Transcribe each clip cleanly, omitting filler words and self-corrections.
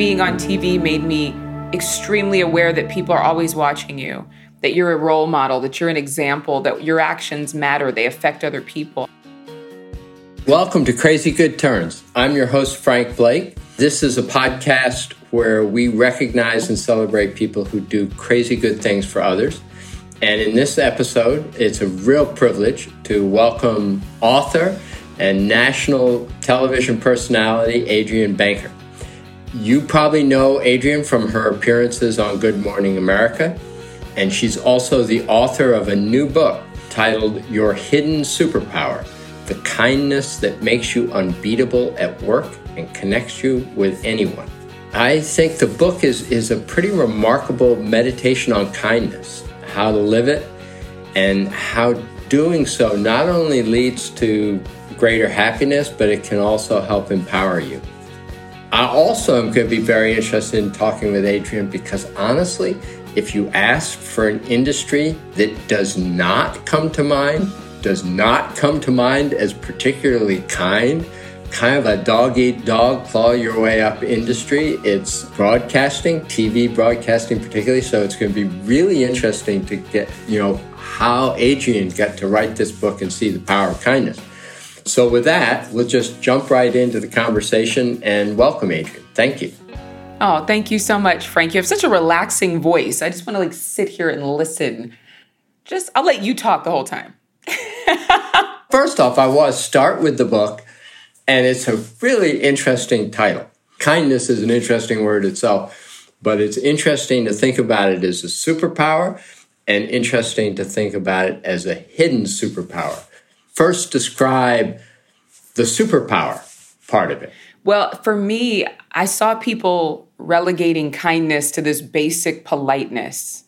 being on TV made me extremely aware that people are always watching you, that you're a role model, that you're an example, that your actions matter, they affect other people. Welcome to Crazy Good Turns. I'm your host, Frank Blake. This is a podcast where we recognize and celebrate people who do crazy good things for others. And in this episode, it's a real privilege to welcome author and national television personality, Adrienne Banker. You probably know Adrienne from her appearances on Good Morning America, and she's also the author of a new book titled Your Hidden Superpower, The Kindness That Makes You Unbeatable at Work and Connects You with Anyone. I think the book is a pretty remarkable meditation on kindness, how to live it, and how doing so not only leads to greater happiness, but it can also help empower you. I also am going to be very interested in talking with Adrienne because honestly, if you ask for an industry that does not come to mind as particularly kind of a dog-eat-dog, claw-your-way-up industry, it's broadcasting, TV broadcasting particularly, so it's going to be really interesting to get, how Adrienne got to write this book and see the power of kindness. So with that, we'll just jump right into the conversation and welcome Adrienne. Thank you. Oh, thank you so much, Frank. You have such a relaxing voice. I just want to sit here and listen. I'll let you talk the whole time. First off, I want to start with the book, and it's a really interesting title. Kindness is an interesting word itself, but it's interesting to think about it as a superpower and interesting to think about it as a hidden superpower. First, describe the superpower part of it. Well, for me, I saw people relegating kindness to this basic politeness.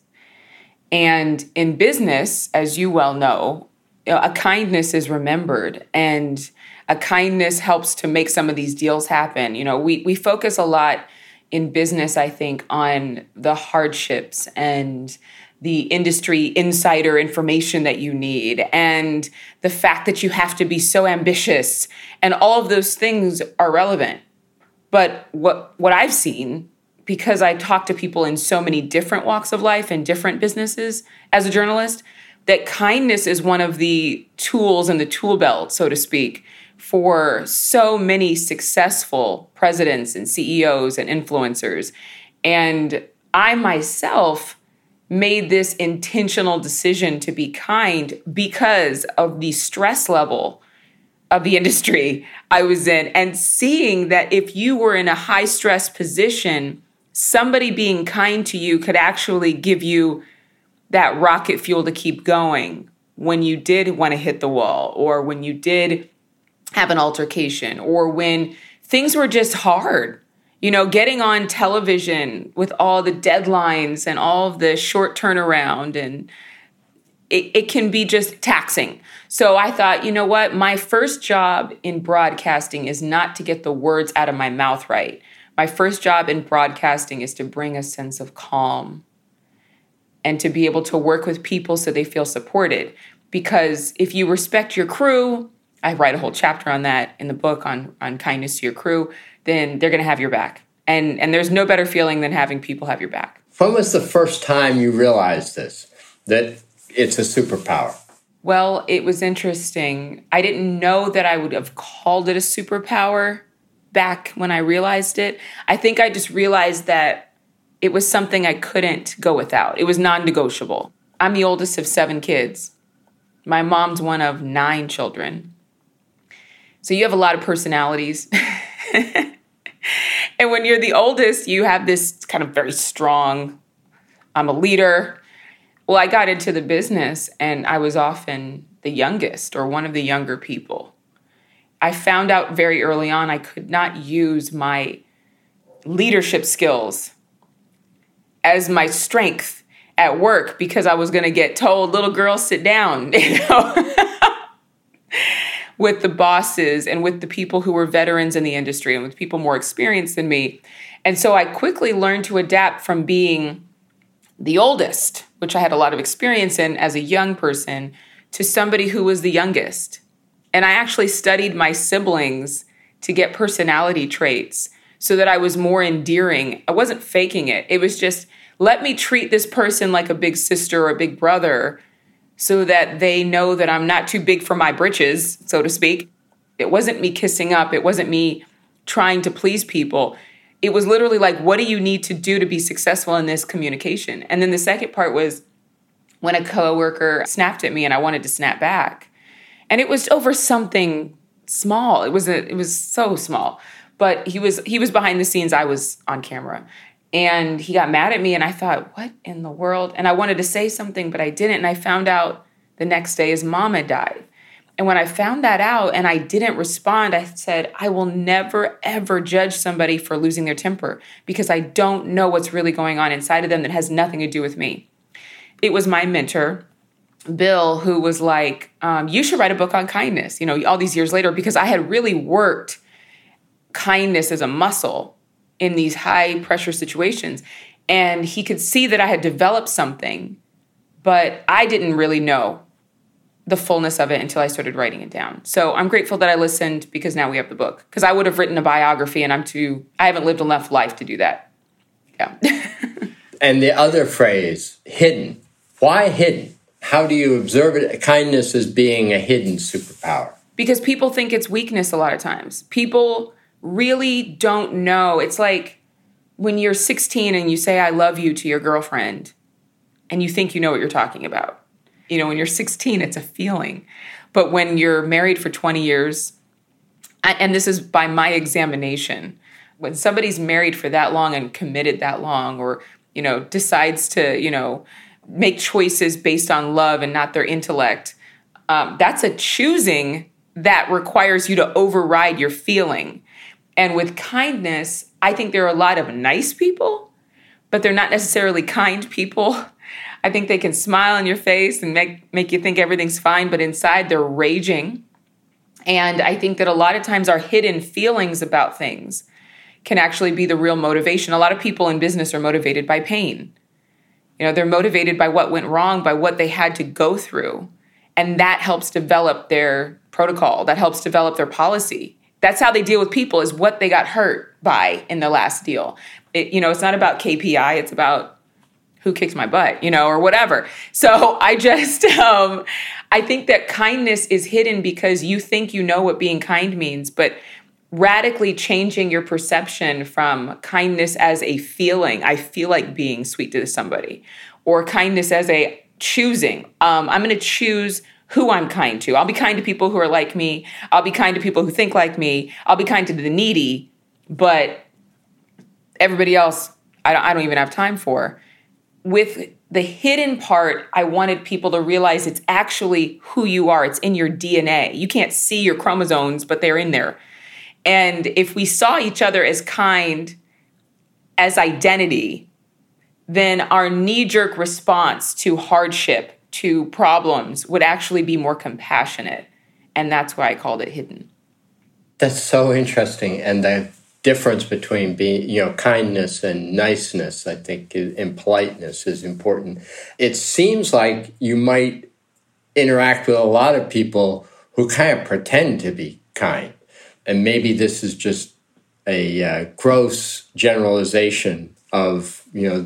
And in business, as you well know, a kindness is remembered, and a kindness helps to make some of these deals happen. We focus a lot in business, I think, on the hardships and the industry insider information that you need, and the fact that you have to be so ambitious, and all of those things are relevant. But what I've seen, because I talk to people in so many different walks of life and different businesses as a journalist, that kindness is one of the tools in the tool belt, so to speak, for so many successful presidents and CEOs and influencers. And I myself made this intentional decision to be kind because of the stress level of the industry I was in, and seeing that if you were in a high stress position, somebody being kind to you could actually give you that rocket fuel to keep going when you did want to hit the wall, or when you did have an altercation, or when things were just hard. Getting on television with all the deadlines and all of the short turnaround, and it can be just taxing. So I thought, what? My first job in broadcasting is not to get the words out of my mouth right. My first job in broadcasting is to bring a sense of calm and to be able to work with people so they feel supported. Because if you respect your crew, I write a whole chapter on that in the book on kindness to your crew, then they're going to have your back. And there's no better feeling than having people have your back. When was the first time you realized this, that it's a superpower? Well, it was interesting. I didn't know that I would have called it a superpower back when I realized it. I think I just realized that it was something I couldn't go without. It was non-negotiable. I'm the oldest of 7 kids. My mom's one of 9 children. So you have a lot of personalities. And when you're the oldest, you have this kind of very strong, I'm a leader. Well, I got into the business and I was often the youngest or one of the younger people. I found out very early on I could not use my leadership skills as my strength at work because I was going to get told, little girl, sit down, with the bosses and with the people who were veterans in the industry and with people more experienced than me. And so I quickly learned to adapt from being the oldest, which I had a lot of experience in as a young person, to somebody who was the youngest. And I actually studied my siblings to get personality traits so that I was more endearing. I wasn't faking it. It was just, let me treat this person like a big sister or a big brother so that they know that I'm not too big for my britches, so to speak. It wasn't me kissing up. It wasn't me trying to please people. It was literally like, what do you need to do to be successful in this communication? And then the second part was when a coworker snapped at me and I wanted to snap back. And it was over something small. It was so small. But he was behind the scenes. I was on camera. And he got mad at me and I thought, what in the world? And I wanted to say something, but I didn't. And I found out the next day his mom had died. And when I found that out and I didn't respond, I said, I will never, ever judge somebody for losing their temper because I don't know what's really going on inside of them that has nothing to do with me. It was my mentor, Bill, who was like, you should write a book on kindness, all these years later, because I had really worked kindness as a muscle in these high pressure situations. And he could see that I had developed something, but I didn't really know the fullness of it until I started writing it down. So I'm grateful that I listened because now we have the book. Because I would have written a biography and I haven't lived enough life to do that. Yeah. And the other phrase, hidden. Why hidden? How do you observe it? Kindness as being a hidden superpower. Because people think it's weakness a lot of times. People really don't know. It's like when you're 16 and you say, I love you to your girlfriend, and you think you know what you're talking about. When you're 16, it's a feeling. But when you're married for 20 years, and this is by my examination, when somebody's married for that long and committed that long, or, decides to, make choices based on love and not their intellect, that's a choosing that requires you to override your feeling. And with kindness, I think there are a lot of nice people, but they're not necessarily kind people. I think they can smile in your face and make you think everything's fine, but inside they're raging. And I think that a lot of times our hidden feelings about things can actually be the real motivation. A lot of people in business are motivated by pain. They're motivated by what went wrong, by what they had to go through. And that helps develop their protocol. That helps develop their policy. That's how they deal with people, is what they got hurt by in the last deal. It's not about KPI. It's about who kicks my butt, or whatever. So I just, I think that kindness is hidden because you think you know what being kind means, but radically changing your perception from kindness as a feeling, I feel like being sweet to somebody, or kindness as a choosing. I'm going to choose who I'm kind to. I'll be kind to people who are like me. I'll be kind to people who think like me. I'll be kind to the needy, but everybody else, I don't even have time for. With the hidden part, I wanted people to realize it's actually who you are. It's in your DNA. You can't see your chromosomes, but they're in there. And if we saw each other as kind as identity, then our knee-jerk response to hardship, to problems, would actually be more compassionate. And that's why I called it hidden. That's so interesting. And the difference between being, kindness and niceness, I think, and politeness is important. It seems like you might interact with a lot of people who kind of pretend to be kind. And maybe this is just a gross generalization of,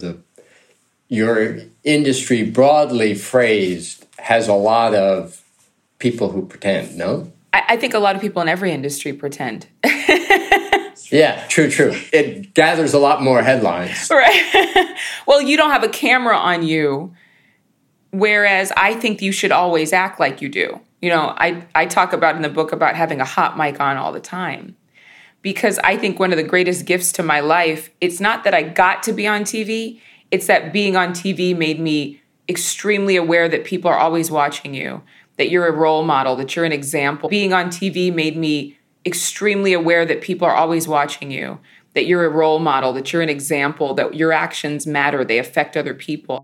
your industry broadly phrased has a lot of people who pretend, no? I think a lot of people in every industry pretend. Yeah, true. It gathers a lot more headlines. Right. Well, you don't have a camera on you, whereas I think you should always act like you do. I talk about in the book about having a hot mic on all the time, because I think one of the greatest gifts to my life, it's not that I got to be on TV, it's that being on TV made me extremely aware that people are always watching you, that you're a role model, that you're an example. Being on TV made me extremely aware that people are always watching you, that you're a role model, that you're an example, that your actions matter, they affect other people.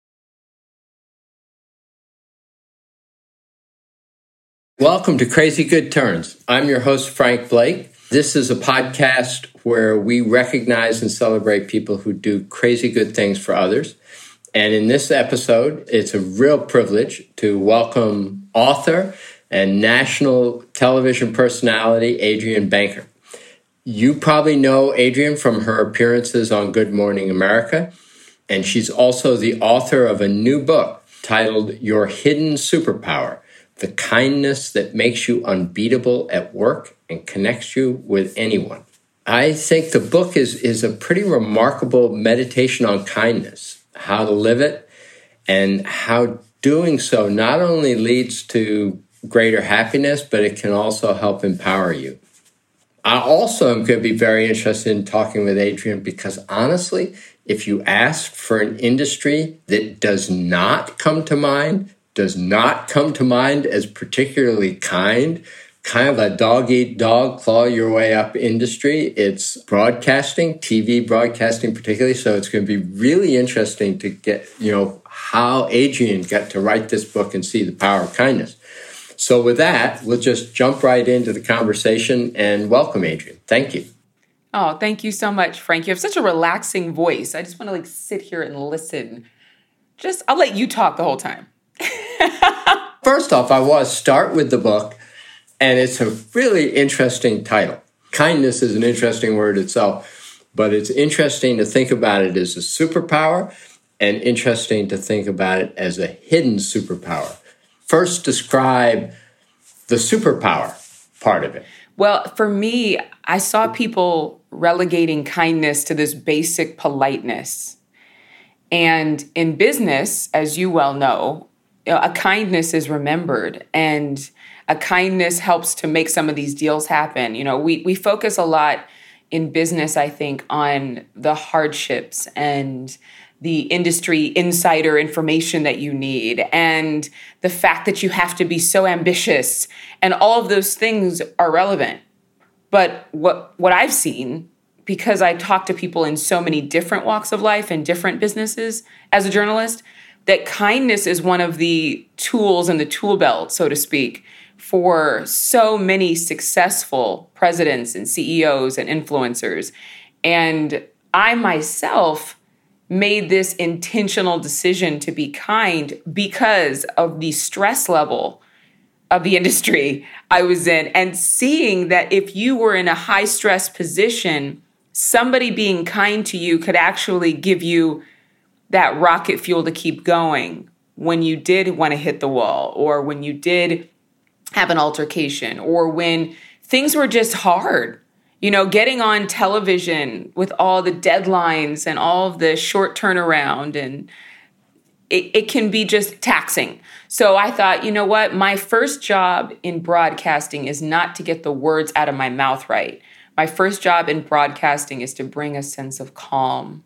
Welcome to Crazy Good Turns. I'm your host, Frank Blake. This is a podcast where we recognize and celebrate people who do crazy good things for others. And in this episode, it's a real privilege to welcome author and national television personality Adrienne Banker. You probably know Adrienne from her appearances on Good Morning America, and she's also the author of a new book titled Your Hidden Superpower: The Kindness That Makes You Unbeatable at Work and Connects You with Anyone. I think the book is a pretty remarkable meditation on kindness, how to live it, and how doing so not only leads to greater happiness, but it can also help empower you. I also am going to be very interested in talking with Adrienne because honestly, if you ask for an industry that does not come to mind as particularly kind of a dog-eat-dog, claw-your-way-up industry, it's broadcasting, TV broadcasting particularly. So it's going to be really interesting to get, how Adrienne got to write this book and see the power of kindness. So with that, we'll just jump right into the conversation and welcome Adrienne. Thank you. Oh, thank you so much, Frank. You have such a relaxing voice. I just want to sit here and listen. I'll let you talk the whole time. First off, I want to start with the book, and it's a really interesting title. Kindness is an interesting word itself, but it's interesting to think about it as a superpower and interesting to think about it as a hidden superpower. First, describe the superpower part of it. Well, for me, I saw people relegating kindness to this basic politeness. And in business, as you well know, a kindness is remembered, and a kindness helps to make some of these deals happen. We focus a lot in business, I think, on the hardships and the industry insider information that you need, and the fact that you have to be so ambitious, and all of those things are relevant. But what I've seen, because I talk to people in so many different walks of life and different businesses as a journalist, that kindness is one of the tools in the tool belt, so to speak, for so many successful presidents and CEOs and influencers. And I myself made this intentional decision to be kind because of the stress level of the industry I was in, and seeing that if you were in a high stress position, somebody being kind to you could actually give you that rocket fuel to keep going when you did want to hit the wall, or when you did have an altercation, or when things were just hard. Getting on television with all the deadlines and all of the short turnaround, and it can be just taxing. So I thought, you know what? My first job in broadcasting is not to get the words out of my mouth right. My first job in broadcasting is to bring a sense of calm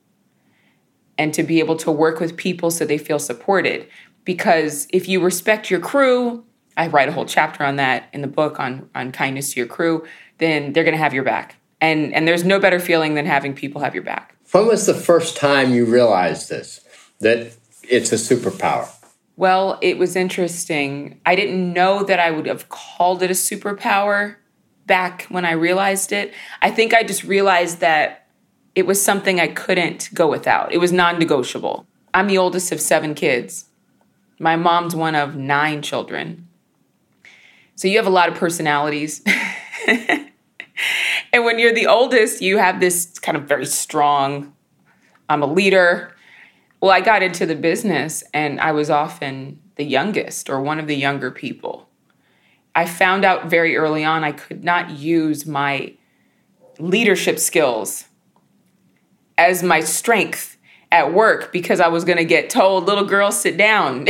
and to be able to work with people so they feel supported. Because if you respect your crew, I write a whole chapter on that in the book on kindness to your crew, then they're going to have your back. And there's no better feeling than having people have your back. When was the first time you realized this, that it's a superpower? Well, it was interesting. I didn't know that I would have called it a superpower back when I realized it. I think I just realized that it was something I couldn't go without. It was non-negotiable. I'm the oldest of 7 kids. My mom's one of 9 children. So you have a lot of personalities. And when you're the oldest, you have this kind of very strong, I'm a leader. Well, I got into the business and I was often the youngest or one of the younger people. I found out very early on I could not use my leadership skills as my strength at work because I was going to get told, little girl, sit down,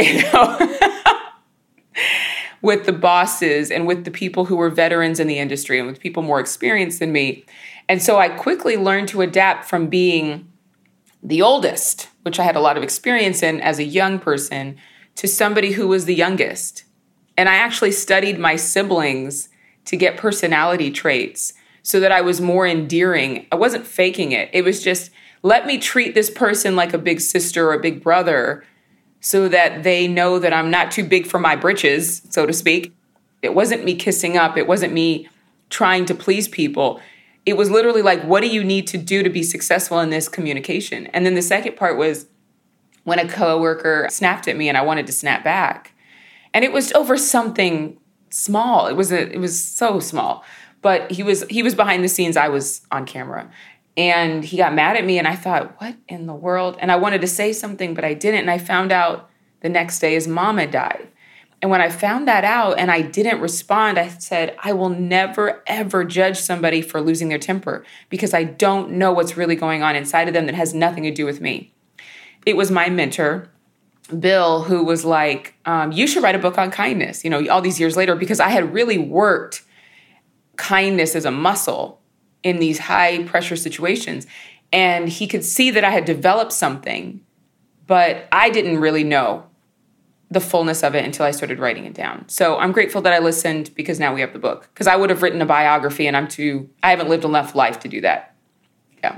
with the bosses and with the people who were veterans in the industry and with people more experienced than me. And so I quickly learned to adapt from being the oldest, which I had a lot of experience in as a young person, to somebody who was the youngest. And I actually studied my siblings to get personality traits so that I was more endearing. I wasn't faking it. It was just, let me treat this person like a big sister or a big brother so that they know that I'm not too big for my britches, so to speak. It wasn't me kissing up. It wasn't me trying to please people. It was literally like, what do you need to do to be successful in this communication? And then the second part was when a coworker snapped at me and I wanted to snap back. And it was over something small. It was so small. But he was behind the scenes. I was on camera. And he got mad at me, and I thought, what in the world? And I wanted to say something, but I didn't. And I found out the next day his mom had died. And when I found that out and I didn't respond, I said, I will never, ever judge somebody for losing their temper because I don't know what's really going on inside of them that has nothing to do with me. It was my mentor, Bill, who was like, you should write a book on kindness, all these years later, because I had really worked kindness as a muscle in these high pressure situations. And he could see that I had developed something, but I didn't really know the fullness of it until I started writing it down. So I'm grateful that I listened because now we have the book. Because I would have written a biography and I haven't lived enough life to do that. Yeah.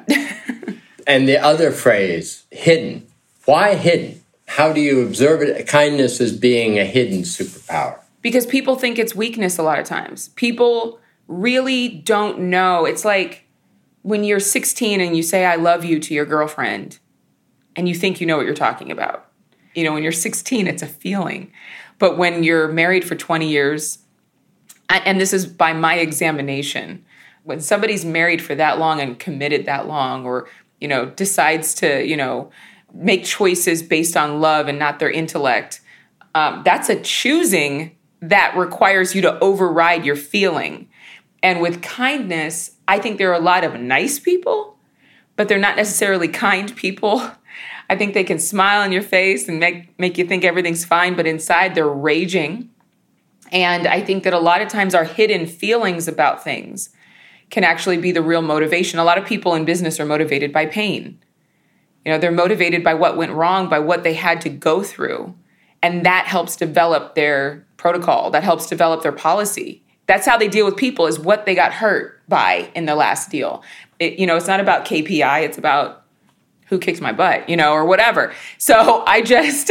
And the other phrase, hidden. Why hidden? How do you observe it? Kindness as being a hidden superpower. Because people think it's weakness a lot of times. People really don't know. It's like when you're 16 and you say, I love you to your girlfriend, and you think you know what you're talking about. When you're 16, it's a feeling. But when you're married for 20 years, and this is by my examination, when somebody's married for that long and committed that long, or, decides to, make choices based on love and not their intellect, that's a choosing that requires you to override your feeling. And with kindness, I think there are a lot of nice people, but they're not necessarily kind people. I think they can smile in your face and make you think everything's fine, but inside they're raging. And I think that a lot of times our hidden feelings about things can actually be the real motivation. A lot of people in business are motivated by pain. They're motivated by what went wrong, by what they had to go through. And that helps develop their protocol. That helps develop their policy. That's how they deal with people, is what they got hurt by in the last deal. It's not about KPI. It's about who kicked my butt, or whatever. So I just,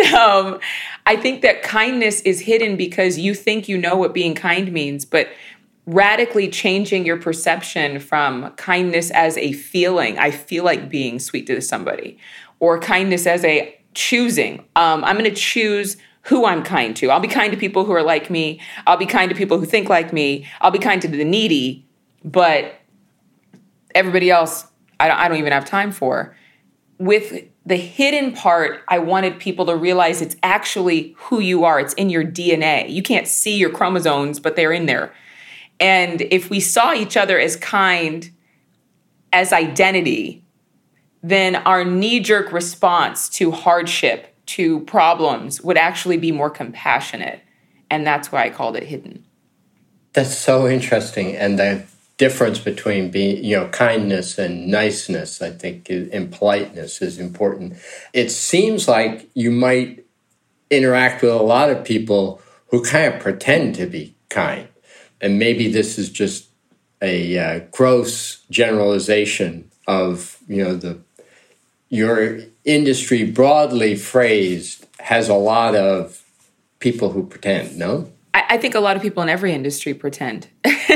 I think that kindness is hidden because you think you know what being kind means, but radically changing your perception from kindness as a feeling, I feel like being sweet to somebody, or kindness as a choosing. I'm going to choose who I'm kind to. I'll be kind to people who are like me. I'll be kind to people who think like me. I'll be kind to the needy, but everybody else, I don't even have time for. With the hidden part, I wanted people to realize it's actually who you are. It's in your DNA. You can't see your chromosomes, but they're in there. And if we saw each other as kind, as identity, then our knee-jerk response to hardship, to problems, would actually be more compassionate. And that's why I called it hidden. That's so interesting. And the difference between being, kindness and niceness, I think, and politeness is important. It seems like you might interact with a lot of people who kind of pretend to be kind. And maybe this is just a gross generalization of, your industry broadly phrased has a lot of people who pretend, no? I think a lot of people in every industry pretend.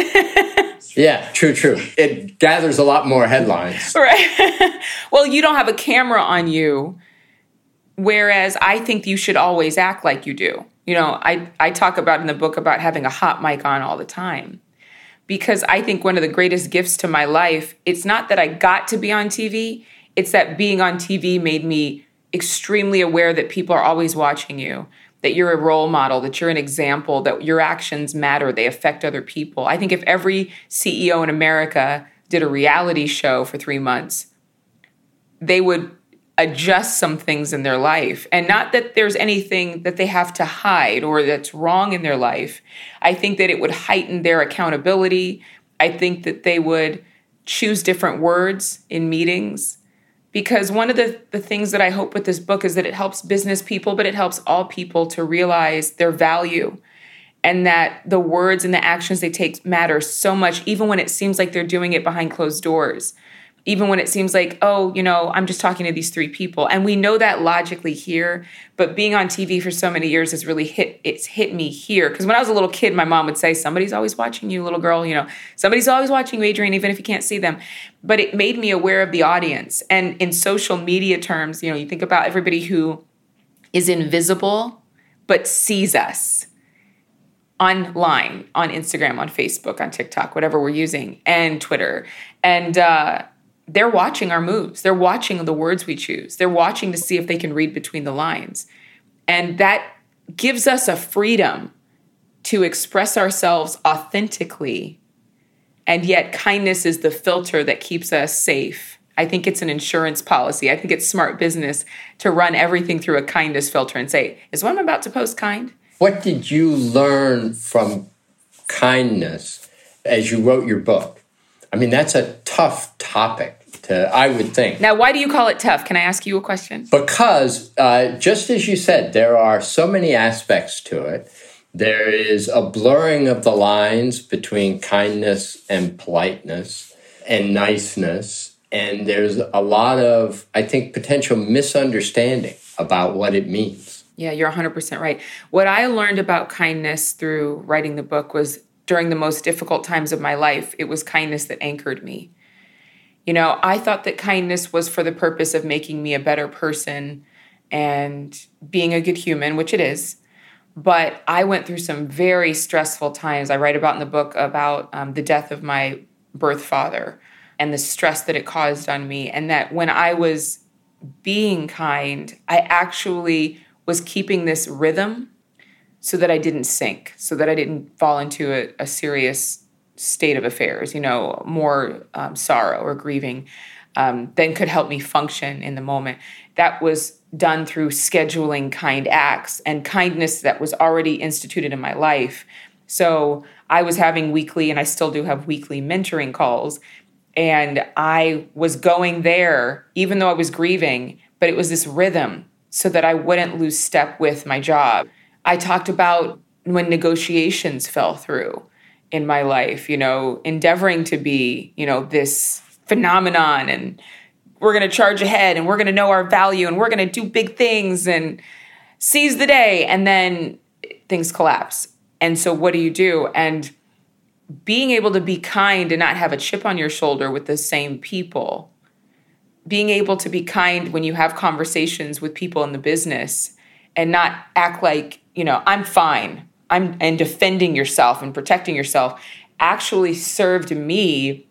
Yeah, true. It gathers a lot more headlines. Right. Well, you don't have a camera on you, whereas I think you should always act like you do. I talk about in the book about having a hot mic on all the time, because I think one of the greatest gifts to my life, it's not that I got to be on TV, it's that being on TV made me extremely aware that people are always watching you, that you're a role model, that you're an example, that your actions matter, they affect other people. I think if every CEO in America did a reality show for 3 months, they would adjust some things in their life. And not that there's anything that they have to hide or that's wrong in their life. I think that it would heighten their accountability. I think that they would choose different words in meetings. Because one of the things that I hope with this book is that it helps business people, but it helps all people to realize their value, and that the words and the actions they take matter so much, even when it seems like they're doing it behind closed doors. Even when it seems like, I'm just talking to these 3 people. And we know that logically here, but being on TV for so many years has really hit me here. Because when I was a little kid, my mom would say, somebody's always watching you, little girl, somebody's always watching you, Adrienne, even if you can't see them. But it made me aware of the audience. And in social media terms, you think about everybody who is invisible, but sees us online, on Instagram, on Facebook, on TikTok, whatever we're using, and Twitter. And they're watching our moves. They're watching the words we choose. They're watching to see if they can read between the lines. And that gives us a freedom to express ourselves authentically. And yet kindness is the filter that keeps us safe. I think it's an insurance policy. I think it's smart business to run everything through a kindness filter and say, is what I'm about to post kind? What did you learn from kindness as you wrote your book? I mean, that's a tough topic, I would think. Now, why do you call it tough? Can I ask you a question? Because, just as you said, there are so many aspects to it. There is a blurring of the lines between kindness and politeness and niceness. And there's a lot of, I think, potential misunderstanding about what it means. Yeah, you're 100% right. What I learned about kindness through writing the book was during the most difficult times of my life, it was kindness that anchored me. You know, I thought that kindness was for the purpose of making me a better person and being a good human, which it is. But I went through some very stressful times. I write about in the book about the death of my birth father and the stress that it caused on me. And that when I was being kind, I actually was keeping this rhythm so that I didn't sink, so that I didn't fall into a serious state of affairs, you know, more sorrow or grieving, then could help me function in the moment. That was done through scheduling kind acts and kindness that was already instituted in my life. So I was having weekly, and I still do have weekly mentoring calls. And I was going there, even though I was grieving, but it was this rhythm so that I wouldn't lose step with my job. I talked about when negotiations fell through in my life, you know, endeavoring to be, you know, this phenomenon, and we're going to charge ahead, and we're going to know our value, and we're going to do big things and seize the day. And then things collapse. And so what do? And being able to be kind and not have a chip on your shoulder with the same people, being able to be kind when you have conversations with people in the business and not act like, you know, I'm fine, and defending yourself and protecting yourself, actually served me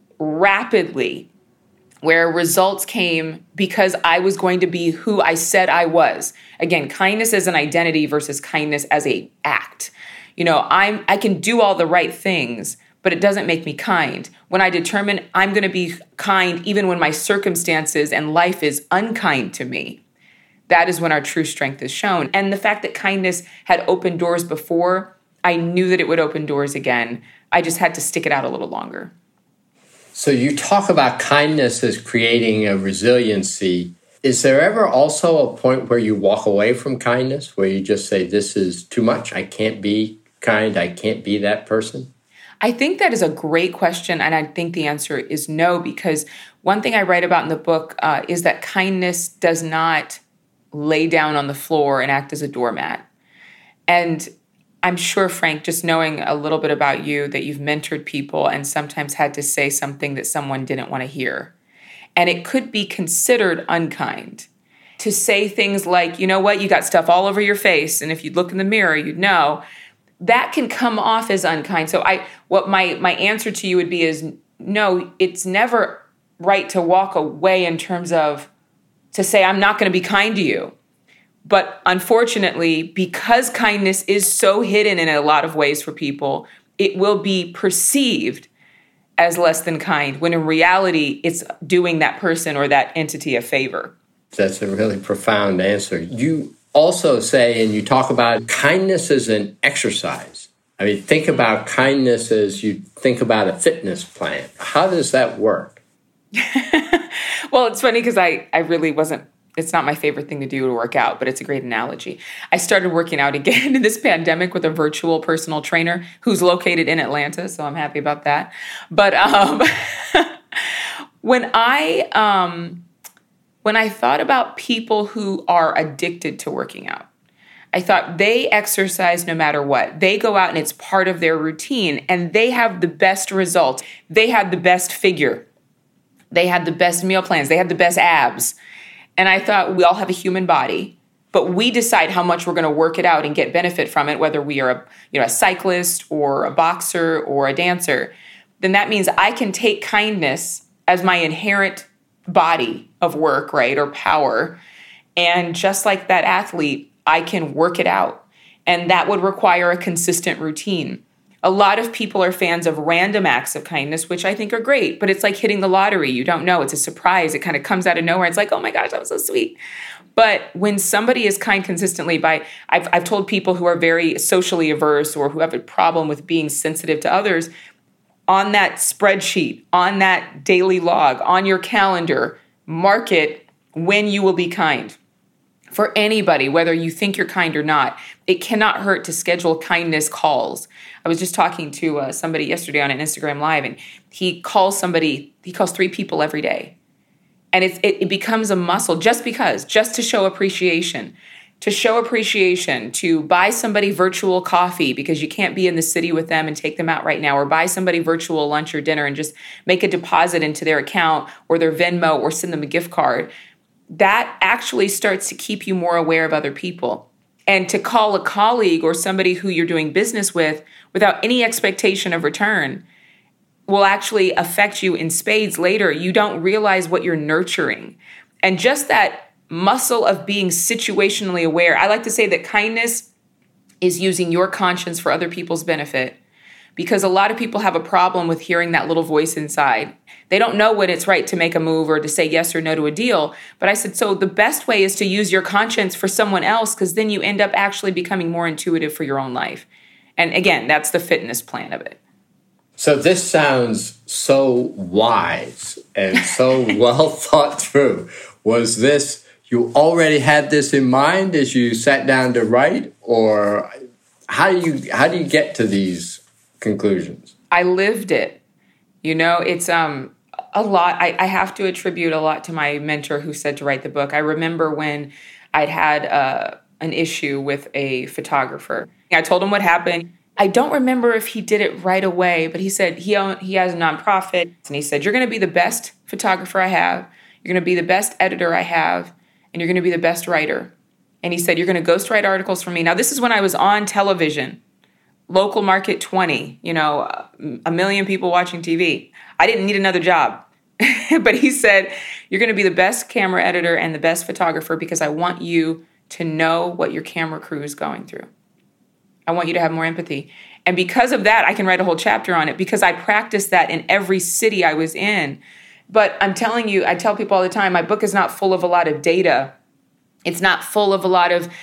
rapidly, where results came because I was going to be who I said I was. Again, kindness as an identity versus kindness as an act. You know, I can do all the right things, but it doesn't make me kind. When I determine I'm going to be kind even when my circumstances and life is unkind to me, that is when our true strength is shown. And the fact that kindness had opened doors before, I knew that it would open doors again. I just had to stick it out a little longer. So you talk about kindness as creating a resiliency. Is there ever also a point where you walk away from kindness, where you just say, this is too much, I can't be kind, I can't be that person? I think that is a great question, and I think the answer is no, because one thing I write about in the book is that kindness does not lay down on the floor and act as a doormat. And I'm sure, Frank, just knowing a little bit about you, that you've mentored people and sometimes had to say something that someone didn't want to hear. And it could be considered unkind to say things like, you know what, you got stuff all over your face, and if you'd look in the mirror, you'd know. That can come off as unkind. So what my answer to you would be is, no, it's never right to walk away in terms of to say, I'm not going to be kind to you. But unfortunately, because kindness is so hidden in a lot of ways for people, it will be perceived as less than kind, when in reality, it's doing that person or that entity a favor. That's a really profound answer. You also say, and you talk about kindness as an exercise. I mean, think about kindness as you think about a fitness plan. How does that work? Well, it's funny because I really wasn't, it's not my favorite thing to do to work out, but it's a great analogy. I started working out again in this pandemic with a virtual personal trainer who's located in Atlanta, so I'm happy about that. But when I thought about people who are addicted to working out, I thought they exercise no matter what. They go out and it's part of their routine, and they have the best results. They had the best figure. They had the best meal plans. They had the best abs. And I thought, we all have a human body. but we decide how much we're going to work it out and get benefit from it, whether we are a cyclist or a boxer or a dancer, then that means I can take kindness as my inherent body of work, right, or power. And just like that athlete, I can work it out. And that would require a consistent routine. A lot of people are fans of random acts of kindness, which I think are great, but it's like hitting the lottery. You don't know. It's a surprise. It kind of comes out of nowhere. It's like, oh my gosh, that was so sweet. But when somebody is kind consistently I've told people who are very socially averse or who have a problem with being sensitive to others, on that spreadsheet, on that daily log, on your calendar, mark it when you will be kind. For anybody, whether you think you're kind or not, it cannot hurt to schedule kindness calls. I was just talking to somebody yesterday on an Instagram Live, and he calls 3 people every day. And it becomes a muscle just to show appreciation. To buy somebody virtual coffee because you can't be in the city with them and take them out right now, or buy somebody virtual lunch or dinner and just make a deposit into their account or their Venmo or send them a gift card. That actually starts to keep you more aware of other people. And to call a colleague or somebody who you're doing business with without any expectation of return will actually affect you in spades later. You don't realize what you're nurturing. And just that muscle of being situationally aware. I like to say that kindness is using your conscience for other people's benefit, because a lot of people have a problem with hearing that little voice inside. They don't know when it's right to make a move or to say yes or no to a deal. But I said, so the best way is to use your conscience for someone else, because then you end up actually becoming more intuitive for your own life. And again, that's the fitness plan of it. So this sounds so wise and so well thought through. Was this, you already had this in mind as you sat down to write, or how do you get to these conclusions? I lived it. It's a lot. I have to attribute a lot to my mentor who said to write the book. I remember when I'd had an issue with a photographer. I told him what happened. I don't remember if he did it right away, but he said he has a nonprofit. And he said, you're going to be the best photographer I have. You're going to be the best editor I have. And you're going to be the best writer. And he said, you're going to ghostwrite articles for me. Now, this is when I was on television. Local market 20, 1 million people watching TV. I didn't need another job. But he said, you're going to be the best camera editor and the best photographer because I want you to know what your camera crew is going through. I want you to have more empathy. And because of that, I can write a whole chapter on it because I practiced that in every city I was in. But I'm telling you, I tell people all the time, my book is not full of a lot of data. It's not full of a lot of,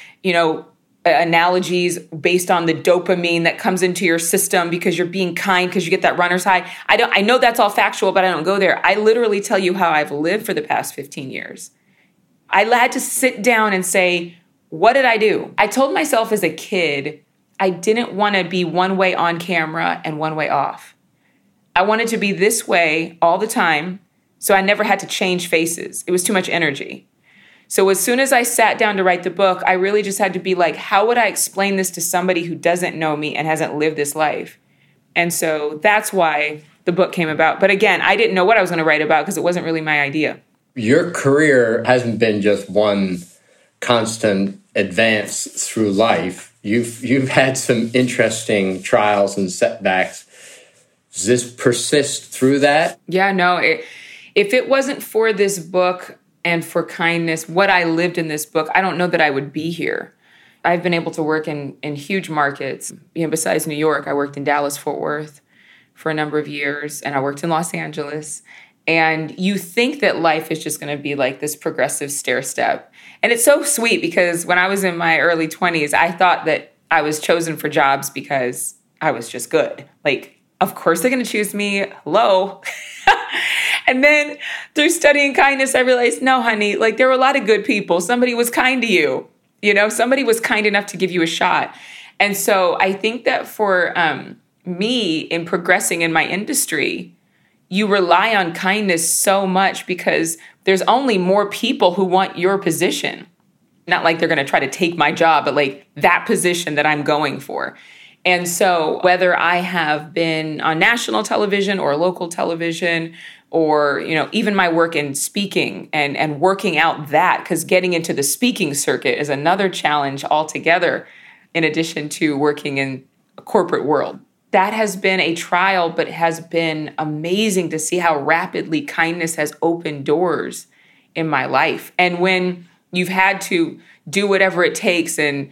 analogies based on the dopamine that comes into your system because you're being kind, because you get that runner's high. I know that's all factual, but I don't go there. I literally tell you how I've lived for the past 15 years. I had to sit down and say, what did I do? I told myself as a kid, I didn't want to be one way on camera and one way off. I wanted to be this way all the time, so I never had to change faces. It was too much energy. So as soon as I sat down to write the book, I really just had to be like, how would I explain this to somebody who doesn't know me and hasn't lived this life? And so that's why the book came about. But again, I didn't know what I was going to write about because it wasn't really my idea. Your career hasn't been just one constant advance through life. You've had some interesting trials and setbacks. Does this persist through that? Yeah, no. If it wasn't for this book and for kindness, what I lived in this book, I don't know that I would be here. I've been able to work in huge markets. Besides New York, I worked in Dallas, Fort Worth for a number of years, and I worked in Los Angeles. And you think that life is just going to be like this progressive stair step. And it's so sweet because when I was in my early 20s, I thought that I was chosen for jobs because I was just good. Like, of course they're going to choose me. Hello. And then through studying kindness, I realized, no, honey, like there were a lot of good people. Somebody was kind to you. Somebody was kind enough to give you a shot. And so I think that for me in progressing in my industry, you rely on kindness so much because there's only more people who want your position. Not like they're going to try to take my job, but like that position that I'm going for. And so whether I have been on national television or local television, or, even my work in speaking and working out that, because getting into the speaking circuit is another challenge altogether, in addition to working in a corporate world. That has been a trial, but has been amazing to see how rapidly kindness has opened doors in my life. And when you've had to do whatever it takes and,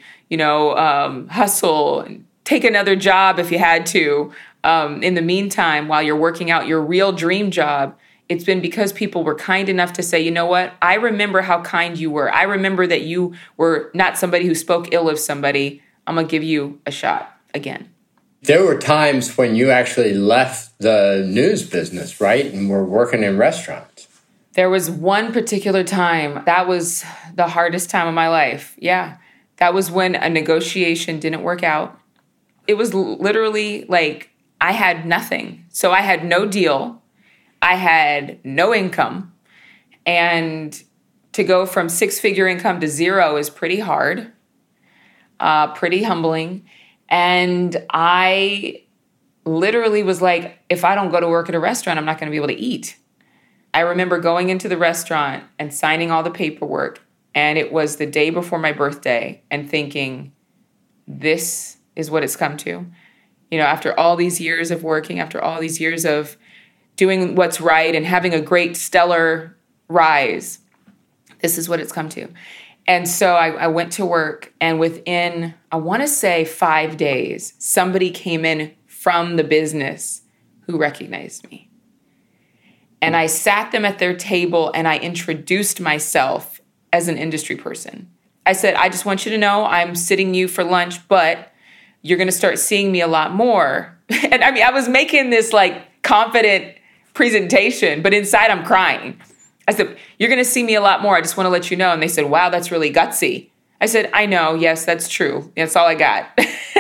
hustle and take another job if you had to, in the meantime, while you're working out your real dream job, it's been because people were kind enough to say, you know what, I remember how kind you were. I remember that you were not somebody who spoke ill of somebody. I'm going to give you a shot again. There were times when you actually left the news business, right? And were working in restaurants. There was one particular time that was the hardest time of my life. Yeah. That was when a negotiation didn't work out. It was literally like I had nothing. So I had no deal. I had no income. And to go from 6-figure income to zero is pretty hard, pretty humbling. And I literally was like, if I don't go to work at a restaurant, I'm not going to be able to eat. I remember going into the restaurant and signing all the paperwork. And it was the day before my birthday and thinking, this is what it's come to. After all these years of working, after all these years of doing what's right and having a great stellar rise, this is what it's come to. And so I went to work, and within, I want to say 5 days, somebody came in from the business who recognized me. And I sat them at their table and I introduced myself as an industry person. I said, I just want you to know I'm sitting you for lunch, but you're going to start seeing me a lot more. And I was making this confident presentation, but inside I'm crying. I said, you're going to see me a lot more. I just want to let you know. And they said, wow, that's really gutsy. I said, I know. Yes, that's true. That's all I got.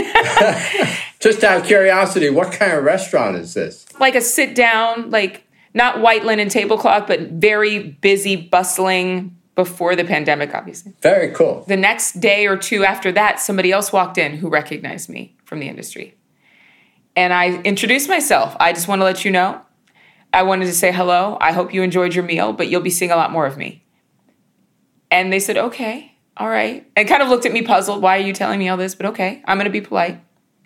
Just out of curiosity, what kind of restaurant is this? Like a sit down, not white linen tablecloth, but very busy, bustling before the pandemic, obviously. Very cool. The next day or two after that, somebody else walked in who recognized me from the industry. And I introduced myself. I just want to let you know. I wanted to say hello. I hope you enjoyed your meal, but you'll be seeing a lot more of me. And they said, okay, all right. And kind of looked at me puzzled. Why are you telling me all this? But okay, I'm going to be polite.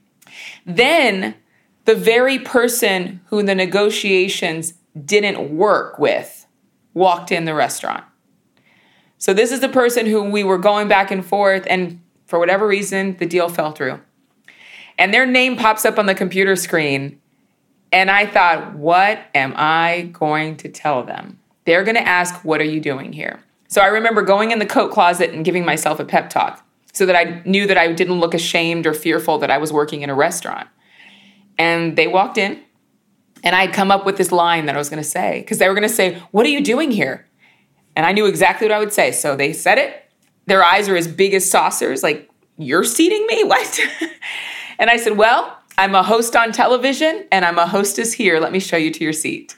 Then the very person who the negotiations didn't work with walked in the restaurant. So this is the person who we were going back and forth, and for whatever reason, the deal fell through. And their name pops up on the computer screen. And I thought, what am I going to tell them? They're going to ask, what are you doing here? So I remember going in the coat closet and giving myself a pep talk so that I knew that I didn't look ashamed or fearful that I was working in a restaurant. And they walked in, and I'd come up with this line that I was going to say, because they were going to say, what are you doing here? And I knew exactly what I would say. So they said it. Their eyes are as big as saucers, like, you're seating me? What? And I said, well, I'm a host on television, and I'm a hostess here. Let me show you to your seat.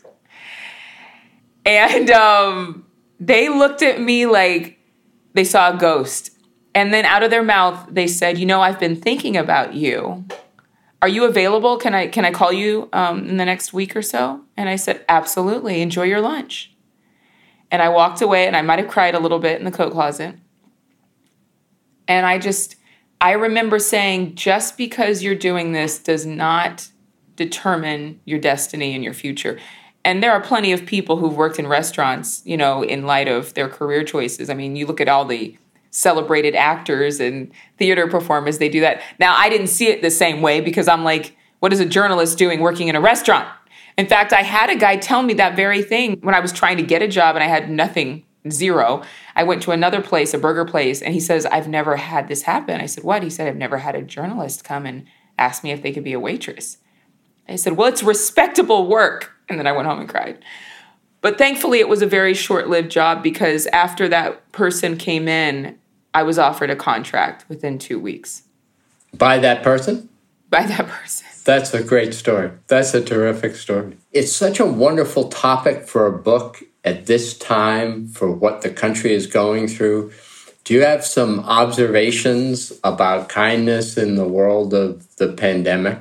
And they looked at me like they saw a ghost. And then out of their mouth, they said, I've been thinking about you. Are you available? Can I call you in the next week or so? And I said, absolutely. Enjoy your lunch. And I walked away, and I might have cried a little bit in the coat closet. And I remember saying, just because you're doing this does not determine your destiny and your future. And there are plenty of people who've worked in restaurants, in light of their career choices. I mean, you look at all the celebrated actors and theater performers, they do that. Now, I didn't see it the same way because I'm like, what is a journalist doing working in a restaurant? In fact, I had a guy tell me that very thing when I was trying to get a job and I had nothing, zero. I went to another place, a burger place, and he says, I've never had this happen. I said, what? He said, I've never had a journalist come and ask me if they could be a waitress. I said, well, it's respectable work. And then I went home and cried. But thankfully, it was a very short-lived job because after that person came in, I was offered a contract within 2 weeks. By that person? By that person. That's a great story. That's a terrific story. It's such a wonderful topic for a book at this time, for what the country is going through. Do you have some observations about kindness in the world of the pandemic?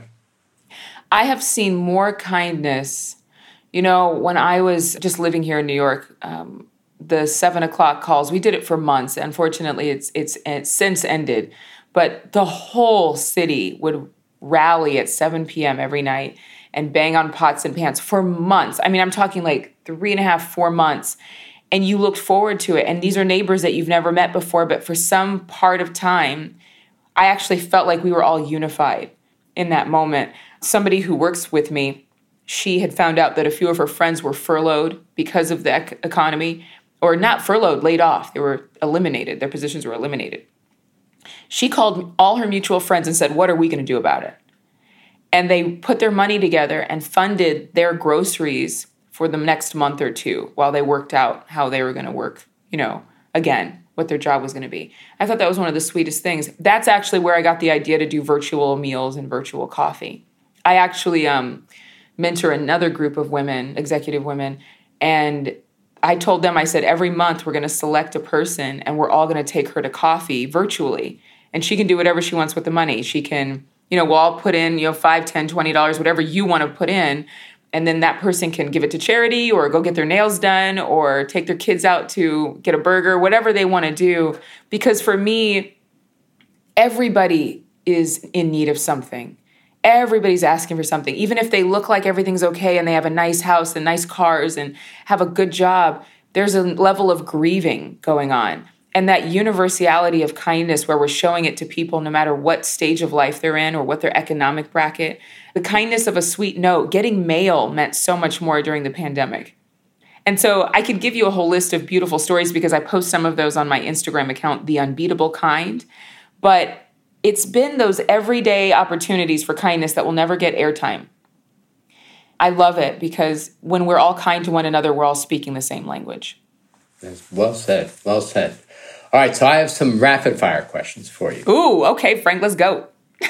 I have seen more kindness. When I was just living here in New York, the 7:00 calls, we did it for months. Unfortunately, it's since ended. But the whole city would rally at 7 p.m. every night and bang on pots and pans for months. I mean, I'm talking like 3.5, 4 months. And you looked forward to it. And these are neighbors that you've never met before. But for some part of time, I actually felt like we were all unified in that moment. Somebody who works with me, she had found out that a few of her friends were furloughed because of the economy, or not furloughed, laid off. They were eliminated. Their positions were eliminated. She called all her mutual friends and said, what are we going to do about it? And they put their money together and funded their groceries for the next month or two while they worked out how they were going to work, again, what their job was going to be. I thought that was one of the sweetest things. That's actually where I got the idea to do virtual meals and virtual coffee. I actually mentor another group of women, executive women, and I told them, I said, every month we're going to select a person and we're all going to take her to coffee virtually. And she can do whatever she wants with the money. She can, we'll all put in, $5, $10, $20, whatever you want to put in. And then that person can give it to charity or go get their nails done or take their kids out to get a burger, whatever they want to do. Because for me, everybody is in need of something. Everybody's asking for something. Even if they look like everything's okay and they have a nice house and nice cars and have a good job, there's a level of grieving going on. And that universality of kindness where we're showing it to people no matter what stage of life they're in or what their economic bracket. The kindness of a sweet note, getting mail meant so much more during the pandemic. And so I could give you a whole list of beautiful stories because I post some of those on my Instagram account, The Unbeatable Kind. But it's been those everyday opportunities for kindness that will never get airtime. I love it because when we're all kind to one another, we're all speaking the same language. That's well said. Well said. All right, so I have some rapid fire questions for you. Ooh, okay, Frank, let's go.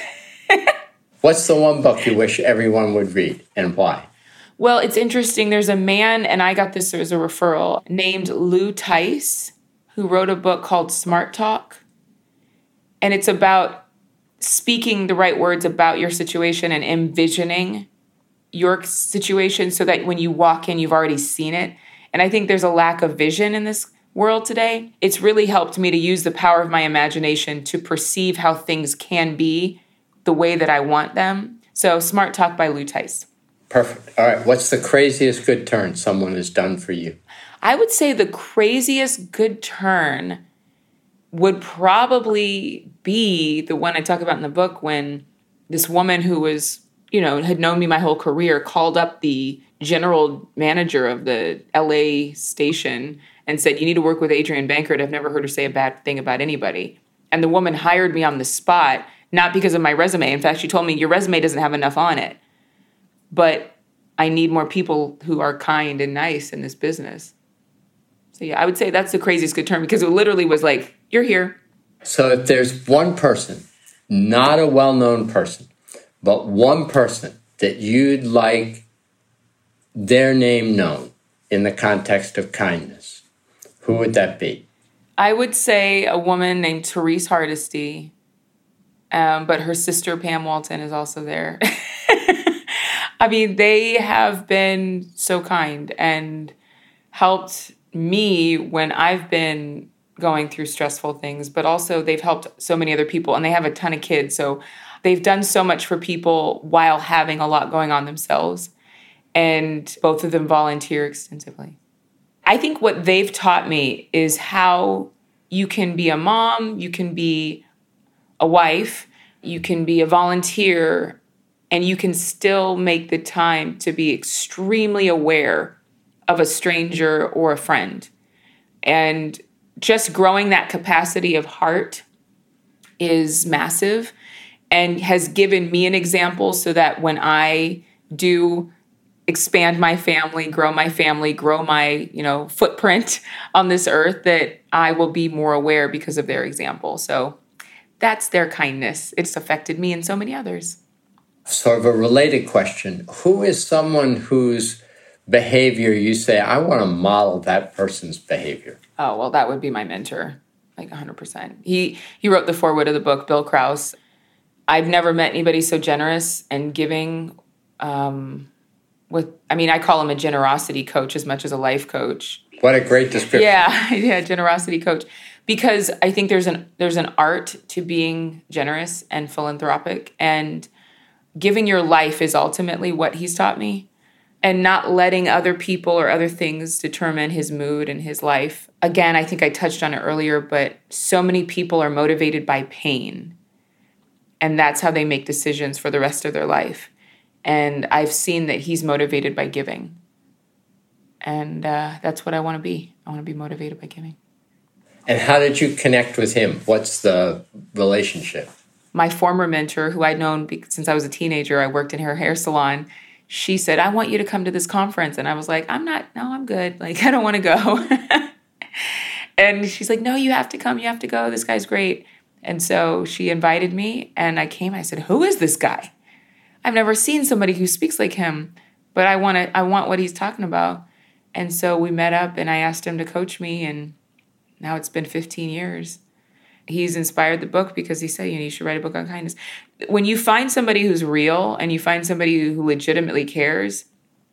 What's the one book you wish everyone would read and why? Well, it's interesting. There's a man, and I got this as a referral, named Lou Tice, who wrote a book called Smart Talk. And it's about speaking the right words about your situation and envisioning your situation so that when you walk in, you've already seen it. And I think there's a lack of vision in this world today. It's really helped me to use the power of my imagination to perceive how things can be the way that I want them. So Smart Talk by Lou Tice. Perfect. All right. What's the craziest good turn someone has done for you? I would say the craziest good turn would probably be the one I talk about in the book when this woman who was, had known me my whole career called up the general manager of the LA station and said, you need to work with Adrienne Bankert. I've never heard her say a bad thing about anybody. And the woman hired me on the spot, not because of my resume. In fact, she told me, your resume doesn't have enough on it. But I need more people who are kind and nice in this business. So yeah, I would say that's the craziest good turn because it literally was like, you're here. So if there's one person, not a well-known person, but one person that you'd like their name known in the context of kindness, who would that be? I would say a woman named Therese Hardesty, but her sister Pam Walton is also there. I mean, they have been so kind and helped me when I've been going through stressful things, but also they've helped so many other people, and they have a ton of kids. So they've done so much for people while having a lot going on themselves. And both of them volunteer extensively. I think what they've taught me is how you can be a mom, you can be a wife, you can be a volunteer, and you can still make the time to be extremely aware of a stranger or a friend. And just growing that capacity of heart is massive and has given me an example so that when I do expand my family, grow my footprint on this earth, that I will be more aware because of their example. So that's their kindness. It's affected me and so many others. Sort of a related question. Who is someone whose behavior you say, I want to model that person's behavior? Oh, well, that would be my mentor. like 100%. He wrote the foreword of the book, Bill Krause. I've never met anybody so generous and giving. I call him a generosity coach as much as a life coach. What a great description. Yeah, generosity coach. Because I think there's an art to being generous and philanthropic, and giving your life is ultimately what he's taught me, and not letting other people or other things determine his mood and his life. Again, I think I touched on it earlier, but so many people are motivated by pain, and that's how they make decisions for the rest of their life. And I've seen that he's motivated by giving. And that's what I want to be. I want to be motivated by giving. And how did you connect with him? What's the relationship? My former mentor, who I'd known since I was a teenager, I worked in her hair salon. She said, I want you to come to this conference. And I was like, I'm good. Like, I don't want to go. And she's like, no, you have to come. You have to go. This guy's great. And so she invited me, and I came. I said, who is this guy? I've never seen somebody who speaks like him, but I want what he's talking about. And so we met up, and I asked him to coach me, and now it's been 15 years. He's inspired the book because he said, you should write a book on kindness. When you find somebody who's real and you find somebody who legitimately cares,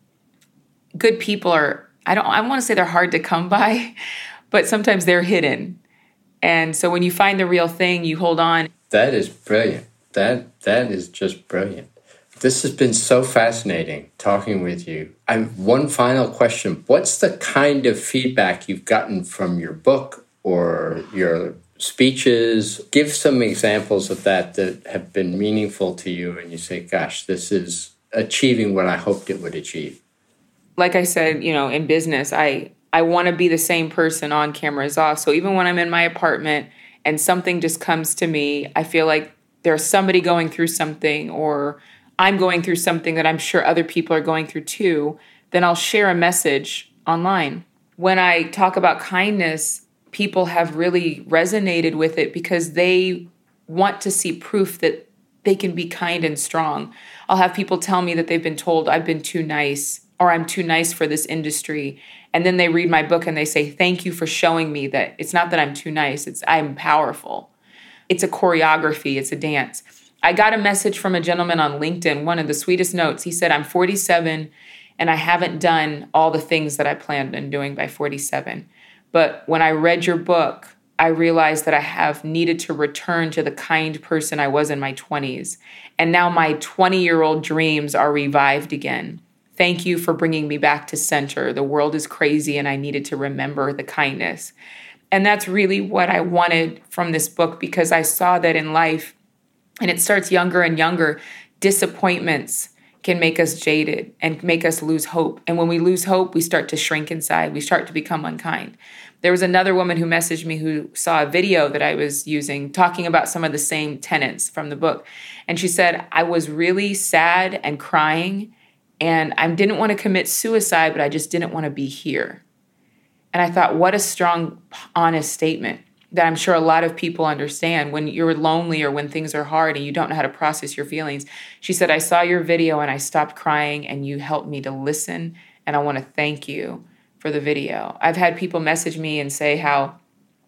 good people I want to say they're hard to come by, but sometimes they're hidden. And so when you find the real thing, you hold on. That is brilliant. That is just brilliant. This has been so fascinating talking with you. One final question. What's the kind of feedback you've gotten from your book or your speeches? Give some examples of that have been meaningful to you, and you say, gosh, this is achieving what I hoped it would achieve. Like I said, in business, I want to be the same person on camera as off. So even when I'm in my apartment and something just comes to me, I feel like there's somebody going through something, or I'm going through something that I'm sure other people are going through too, then I'll share a message online. When I talk about kindness, people have really resonated with it because they want to see proof that they can be kind and strong. I'll have people tell me that they've been told I've been too nice, or I'm too nice for this industry. And then they read my book and they say, thank you for showing me that it's not that I'm too nice, it's I'm powerful. It's a choreography, it's a dance. I got a message from a gentleman on LinkedIn, one of the sweetest notes. He said, I'm 47 and I haven't done all the things that I planned on doing by 47. But when I read your book, I realized that I have needed to return to the kind person I was in my 20s. And now my 20-year-old dreams are revived again. Thank you for bringing me back to center. The world is crazy and I needed to remember the kindness. And that's really what I wanted from this book, because I saw that in life, and it starts younger and younger, disappointments can make us jaded and make us lose hope. And when we lose hope, we start to shrink inside. We start to become unkind. There was another woman who messaged me who saw a video that I was using talking about some of the same tenets from the book. And she said, I was really sad and crying, and I didn't want to commit suicide, but I just didn't want to be here. And I thought, what a strong, honest statement that I'm sure a lot of people understand when you're lonely or when things are hard and you don't know how to process your feelings. She said, I saw your video and I stopped crying and you helped me to listen, and I want to thank you for the video. I've had people message me and say how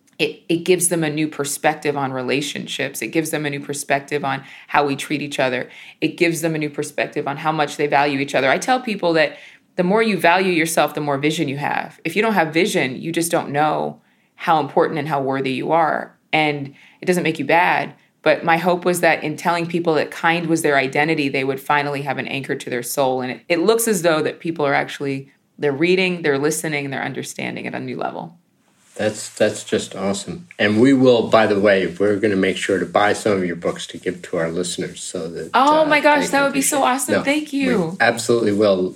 it gives them a new perspective on relationships. It gives them a new perspective on how we treat each other. It gives them a new perspective on how much they value each other. I tell people that the more you value yourself, the more vision you have. If you don't have vision, you just don't know how important and how worthy you are. And it doesn't make you bad. But my hope was that in telling people that kind was their identity, they would finally have an anchor to their soul. And it looks as though that people are actually, they're reading, they're listening, and they're understanding at a new level. That's just awesome. And we will, by the way, we're going to make sure to buy some of your books to give to our listeners so that... Oh my gosh, that would be so awesome. No, thank you. We absolutely will.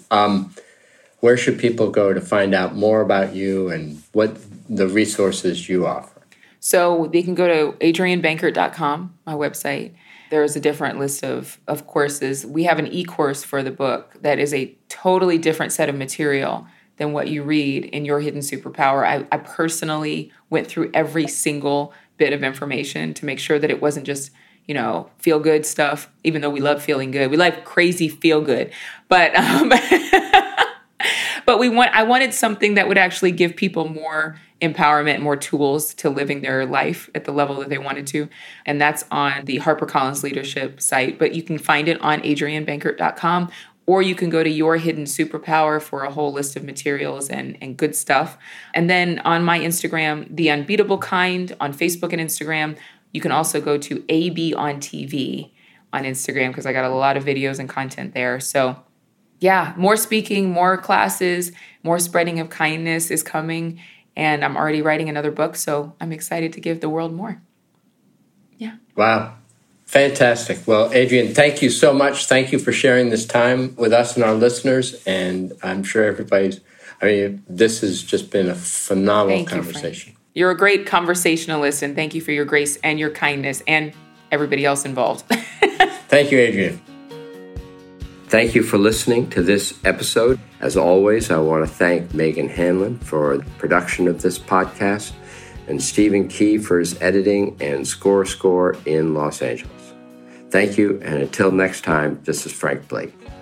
Where should people go to find out more about you and what the resources you offer? So they can go to adriennebankert.com, my website. There's a different list of courses. We have an e-course for the book that is a totally different set of material than what you read in Your Hidden Superpower. I personally went through every single bit of information to make sure that it wasn't just, feel good stuff, even though we love feeling good. We like crazy feel good. But But I wanted something that would actually give people more empowerment, more tools to living their life at the level that they wanted to. And that's on the HarperCollins Leadership site. But you can find it on adriennebankert.com, or you can go to Your Hidden Superpower for a whole list of materials and good stuff. And then on my Instagram, The Unbeatable Kind, on Facebook and Instagram. You can also go to AB on TV on Instagram, because I got a lot of videos and content there. So yeah, more speaking, more classes, more spreading of kindness is coming. And I'm already writing another book, so I'm excited to give the world more. Yeah. Wow. Fantastic. Well, Adrienne, thank you so much. Thank you for sharing this time with us and our listeners. And I'm sure this has just been a phenomenal conversation. You're a great conversationalist, and thank you for your grace and your kindness and everybody else involved. Thank you, Adrienne. Thank you for listening to this episode. As always, I want to thank Megan Hanlon for the production of this podcast and Stephen Key for his editing and Score in Los Angeles. Thank you, and until next time, this is Frank Blake.